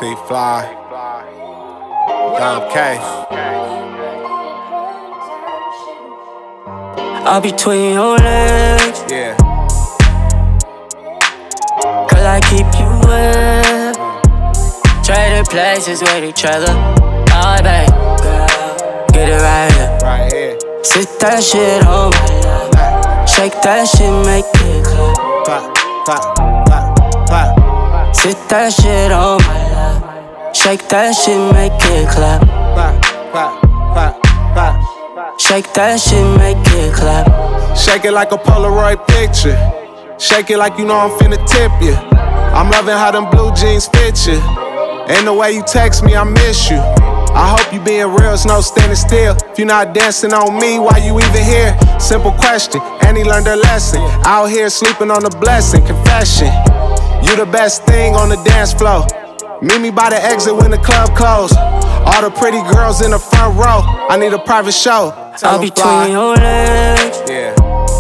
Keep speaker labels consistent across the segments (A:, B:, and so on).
A: T-Fly, Dom K.
B: All between your legs,
A: Yeah.
B: cause I keep you with. Trading places with each other. Oh, babe, girl, get it right here.
A: Right here.
B: Sit that shit on my lap. Shake that shit, make it clap.
A: Clap, clap, clap, clap.
B: Sit that shit on my lap. Shake that shit, make it clap.
A: Clap, clap, clap, clap.
B: Shake that shit, make it clap.
A: Shake it like a Polaroid picture. Shake it like you know I'm finna tip you. I'm loving how them blue jeans fit you. And the way you text me, I miss you. I hope you being real, it's no standing still. If you not dancing on me, why you even here? Simple question, and he learned a lesson. Out here sleeping on a blessing, confession. You the best thing on the dance floor. Meet me by the exit when the club closed. All the pretty girls in the front row. I need a private show.
B: All between your legs,
A: Yeah.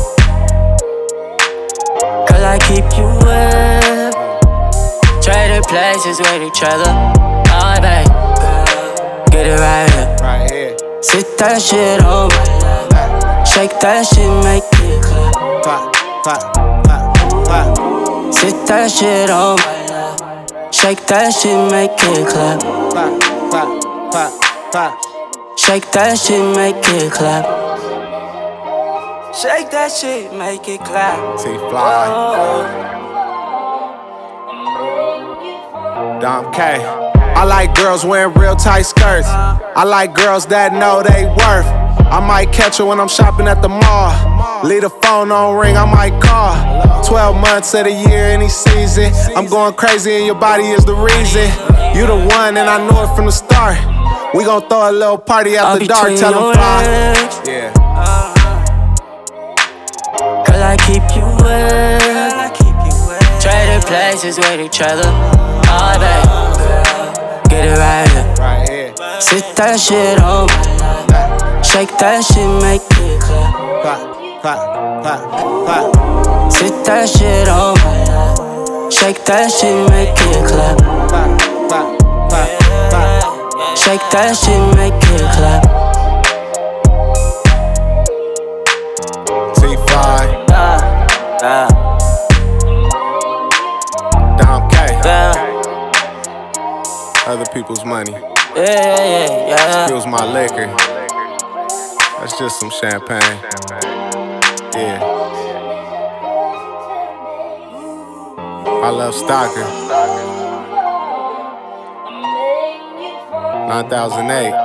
B: cause I keep you with. Trading places with each other. Oh, babe, girl, get it right here.
A: Right here.
B: Sit that shit on my lap. Shake that shit, make it clap.
A: Clap, clap, clap, clap.
B: Sit that shit on my lap. Shake that shit, make it clap.
A: Clap, clap, clap, clap.
B: Shake that shit, make it clap. Shake that shit, make it clap.
A: T-Fly, Dom K. I like girls wearing real tight skirts. I like girls that know they worth. I might catch her when I'm shopping at the mall. Leave the phone on ring, I might call. 12 months of the year, any season. I'm going crazy and your body is the reason. You the one and I knew it from the start. We gon' throw a little party after dark, tell them fly. Yeah.
B: Cause I keep you with. Trading places with each other. Oh, babe, girl, get it right here.
A: Right here.
B: Sit that shit on my lap. Shake that shit, make it clap.
A: Clap, clap, clap, clap.
B: Sit that shit on my lap. Shake that shit, make it clap.
A: Clap, clap, clap, clap.
B: Shake that shit, make it clap.
A: T-Fly, Dom K. Other people's money.
B: Yeah.
A: Feels my liquor. That's just some champagne. Yeah. I love Stalker. 9008.